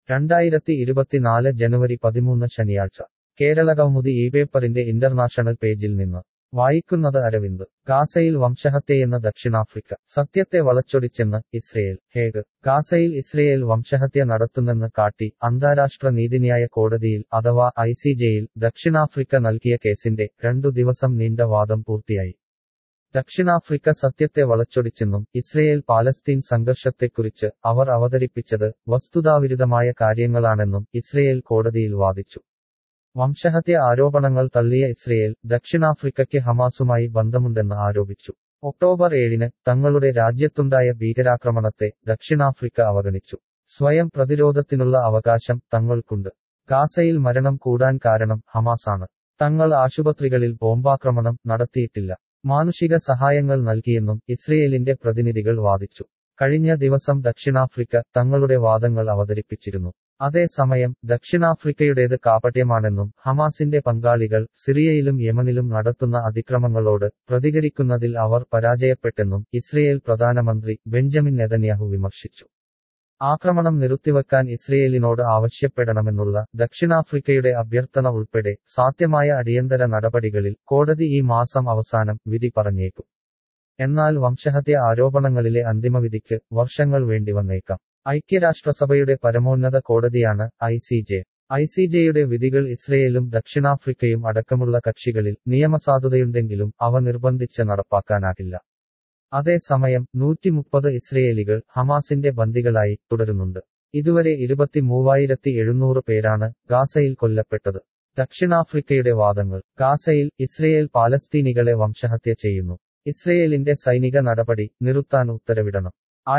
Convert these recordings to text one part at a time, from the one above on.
2024 ജനുവരി 13 ശനിയാഴ്ച കേരളകൗമുദി ഇപേപ്പറിന്റെ ഇന്റർനാഷണൽ പേജിൽ നിന്ന് വായിക്കുന്നത് അരവിന്ദ്. ഗാസയിൽ വംശഹത്യയെന്ന് ദക്ഷിണാഫ്രിക്ക, സത്യത്തെ വളച്ചൊടിച്ചെന്ന് ഇസ്രയേൽ. ഹേഗ്. ഗാസയിൽ ഇസ്രയേൽ വംശഹത്യ നടത്തുന്നെന്ന് കാട്ടി അന്താരാഷ്ട്ര നീതിന്യായ കോടതിയിൽ അഥവാ ICJയിൽ ദക്ഷിണാഫ്രിക്ക നൽകിയ കേസിന്റെ 2 ദിവസം നീണ്ട വാദം പൂർത്തിയായി. ദക്ഷിണാഫ്രിക്ക സത്യത്തെ വളച്ചൊടിച്ചെന്നും ഇസ്രയേൽ പാലസ്തീൻ സംഘർഷത്തെക്കുറിച്ച് അവർ അവതരിപ്പിച്ചത് വസ്തുതാവിരുദ്ധമായ കാര്യങ്ങളാണെന്നും ഇസ്രയേൽ കോടതിയിൽ വാദിച്ചു. വംശഹത്യ ആരോപണങ്ങൾ തള്ളിയ ഇസ്രയേൽ ദക്ഷിണാഫ്രിക്കയ്ക്ക് ഹമാസുമായി ബന്ധമുണ്ടെന്ന് ആരോപിച്ചു. ഒക്ടോബർ 7-ന് തങ്ങളുടെ രാജ്യത്തുണ്ടായ ഭീകരാക്രമണത്തെ ദക്ഷിണാഫ്രിക്ക അവഗണിച്ചു. സ്വയം പ്രതിരോധത്തിനുള്ള അവകാശം തങ്ങൾക്കുണ്ട്. ഗാസയിൽ മരണം കൂടാൻ കാരണം ഹമാസാണ്. തങ്ങൾ ആശുപത്രികളിൽ ബോംബാക്രമണം നടത്തിയിട്ടില്ല. മാനുഷിക സഹായങ്ങൾ നൽകിയെന്നും ഇസ്രയേലിന്റെ പ്രതിനിധികൾ വാദിച്ചു. കഴിഞ്ഞ ദിവസം ദക്ഷിണാഫ്രിക്ക തങ്ങളുടെ വാദങ്ങൾ അവതരിപ്പിച്ചിരുന്നു. അതേസമയം ദക്ഷിണാഫ്രിക്കയുടേത് കാപട്യമാണെന്നും ഹമാസിന്റെ പങ്കാളികൾ സിറിയയിലും യമനിലും നടത്തുന്ന അതിക്രമങ്ങളോട് പ്രതികരിക്കുന്നതിൽ അവർ പരാജയപ്പെട്ടെന്നും ഇസ്രയേൽ പ്രധാനമന്ത്രി ബെഞ്ചമിൻ നെതന്യാഹു വിമർശിച്ചു. ആക്രമണം നിർത്തിവെക്കാൻ ഇസ്രയേലിനോട് ആവശ്യപ്പെടണമെന്നുള്ള ദക്ഷിണാഫ്രിക്കയുടെ അഭ്യർത്ഥന ഉൾപ്പെടെ സാധ്യമായ അടിയന്തര നടപടികളിൽ കോടതി ഈ മാസം അവസാനം വിധി പറഞ്ഞേക്കും. എന്നാൽ വംശഹത്യ ആരോപണങ്ങളിലെ അന്തിമവിധിക്ക് വർഷങ്ങൾ വേണ്ടിവന്നേക്കാം. ഐക്യരാഷ്ട്രസഭയുടെ പരമോന്നത കോടതിയാണ് ICJ. ICJയുടെ വിധികൾ ഇസ്രയേലും ദക്ഷിണാഫ്രിക്കയും അടക്കമുള്ള കക്ഷികളിൽ നിയമസാധുതയുണ്ടെങ്കിലും അവ നിർബന്ധിച്ച് നടപ്പാക്കാനാകില്ല. അതേസമയം 130 ഇസ്രയേലികൾ ഹമാസിന്റെ ബന്ദികളായി തുടരുന്നുണ്ട്. ഇതുവരെ 23,700 പേരാണ് ഗാസയിൽ കൊല്ലപ്പെട്ടത്. ദക്ഷിണാഫ്രിക്കയുടെ വാദങ്ങൾ. ഗാസയിൽ ഇസ്രയേൽ പാലസ്തീനികളെ വംശഹത്യ ചെയ്യുന്നു. ഇസ്രയേലിന്റെ സൈനിക നടപടി നിർത്താൻ ഉത്തരവിടണം.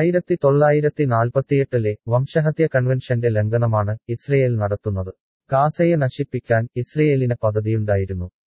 1948-ലെ വംശഹത്യ കൺവെൻഷന്റെ ലംഘനമാണ് ഇസ്രയേൽ നടത്തുന്നത്. ഗാസയെ നശിപ്പിക്കാൻ ഇസ്രയേലിന് പദ്ധതിയുണ്ടായിരുന്നു.